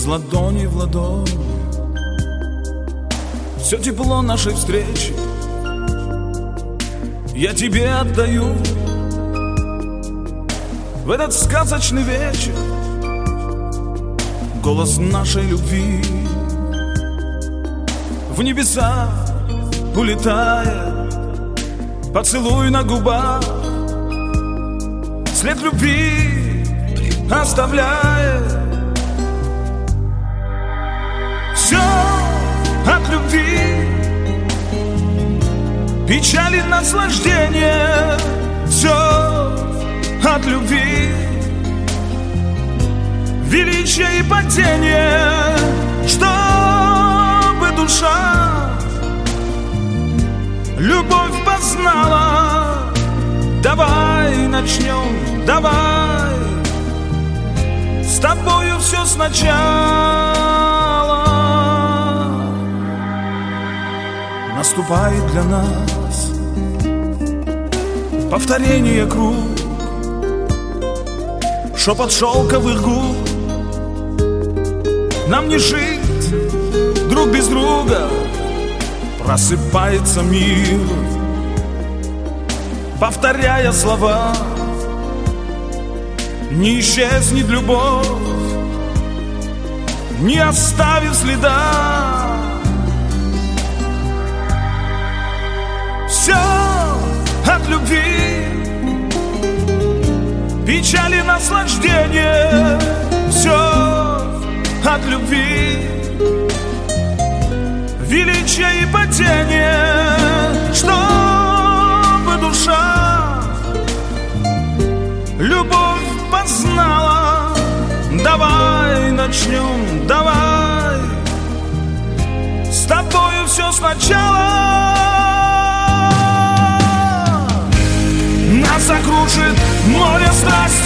из ладони в ладонь. Все тепло нашей встречи я тебе отдаю. В этот сказочный вечер голос нашей любви в небеса улетает, поцелуй на губах след любви оставляет. Все от любви, печали, наслаждение, все от любви, величие и падение, чтобы душа любовь познала. Давай начнем, давай с тобою все сначала. Наступает для нас повторение круг, шепот шелковых губ. Нам не жить друг без друга, просыпается мир, повторяя слова. Не исчезнет любовь, не оставив следа. Все от любви, печали, наслаждение, все от любви, величие и падение, чтобы душа любовь познала. Давай начнем, давай с тобою все сначала. Нас окружит море страсти,